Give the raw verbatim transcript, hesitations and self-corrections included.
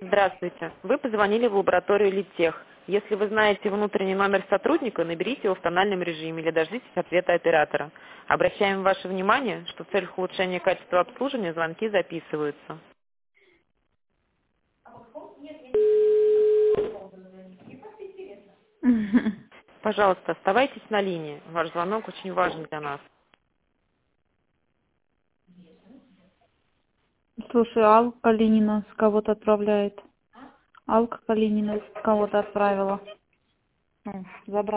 Здравствуйте. Вы позвонили в лабораторию Литтех. Если вы знаете внутренний номер сотрудника, наберите его в тональном режиме или дождитесь ответа оператора. Обращаем ваше внимание, что в целях улучшения качества обслуживания звонки записываются. Мгм. Пожалуйста, оставайтесь на линии. Ваш звонок очень важен для нас. Слушай, Алка Калинина с кого-то отправляет. Алка Калинина с кого-то отправила. Ну, забрала.